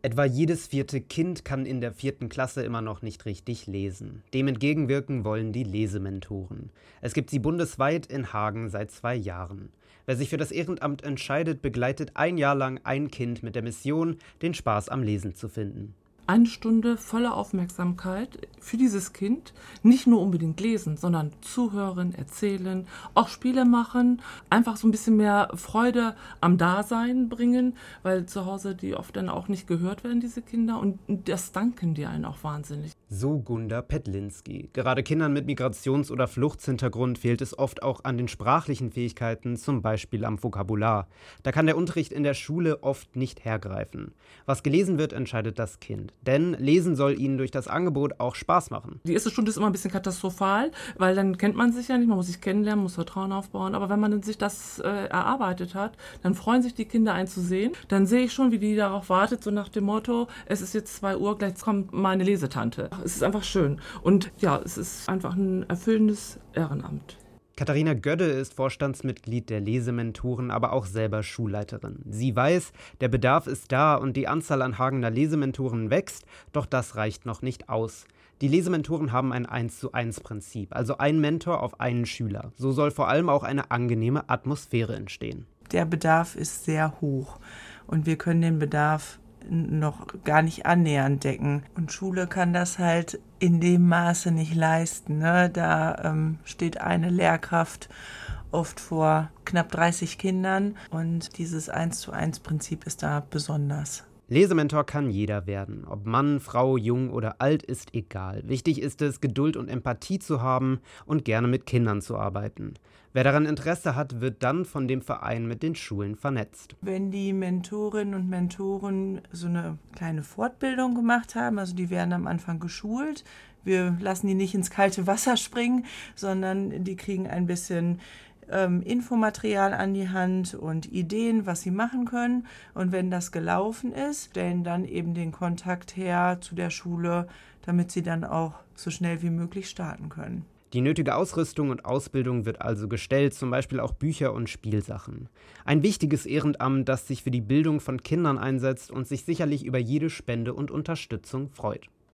Etwa jedes vierte Kind kann in der 4. Klasse immer noch nicht richtig lesen. Dem entgegenwirken wollen die Lesementoren. Es gibt sie bundesweit in Hagen seit 2 Jahren. Wer sich für das Ehrenamt entscheidet, begleitet 1 Jahr lang ein Kind mit der Mission, den Spaß am Lesen zu finden. 1 Stunde voller Aufmerksamkeit für dieses Kind. Nicht nur unbedingt lesen, sondern zuhören, erzählen, auch Spiele machen. Einfach so ein bisschen mehr Freude am Dasein bringen, weil zu Hause die oft dann auch nicht gehört werden, diese Kinder. Und das danken die einen auch wahnsinnig. So Gunda Petlinski. Gerade Kindern mit Migrations- oder Fluchtshintergrund fehlt es oft auch an den sprachlichen Fähigkeiten, zum Beispiel am Vokabular. Da kann der Unterricht in der Schule oft nicht hergreifen. Was gelesen wird, entscheidet das Kind. Denn Lesen soll ihnen durch das Angebot auch Spaß machen. Die erste Stunde ist immer ein bisschen katastrophal, weil dann kennt man sich ja nicht, man muss sich kennenlernen, muss Vertrauen aufbauen. Aber wenn man sich das erarbeitet hat, dann freuen sich die Kinder, einen zu sehen. Dann sehe ich schon, wie die darauf wartet, so nach dem Motto, es ist jetzt 2 Uhr, gleich kommt meine Lesetante. Es ist einfach schön. Und ja, es ist einfach ein erfüllendes Ehrenamt. Katharina Gödde ist Vorstandsmitglied der Lesementoren, aber auch selber Schulleiterin. Sie weiß, der Bedarf ist da und die Anzahl an Hagener Lesementoren wächst, doch das reicht noch nicht aus. Die Lesementoren haben ein 1:1-Prinzip, also ein Mentor auf einen Schüler. So soll vor allem auch eine angenehme Atmosphäre entstehen. Der Bedarf ist sehr hoch und wir können den Bedarf noch gar nicht annähernd decken. Und Schule kann das halt in dem Maße nicht leisten. Ne? Da steht eine Lehrkraft oft vor knapp 30 Kindern und dieses 1:1-Prinzip ist da besonders. Lesementor kann jeder werden. Ob Mann, Frau, jung oder alt, ist egal. Wichtig ist es, Geduld und Empathie zu haben und gerne mit Kindern zu arbeiten. Wer daran Interesse hat, wird dann von dem Verein mit den Schulen vernetzt. Wenn die Mentorinnen und Mentoren so eine kleine Fortbildung gemacht haben, also die werden am Anfang geschult, wir lassen die nicht ins kalte Wasser springen, sondern die kriegen ein bisschen Infomaterial an die Hand und Ideen, was sie machen können. Und wenn das gelaufen ist, stellen dann eben den Kontakt her zu der Schule, damit sie dann auch so schnell wie möglich starten können. Die nötige Ausrüstung und Ausbildung wird also gestellt, zum Beispiel auch Bücher und Spielsachen. Ein wichtiges Ehrenamt, das sich für die Bildung von Kindern einsetzt und sich sicherlich über jede Spende und Unterstützung freut.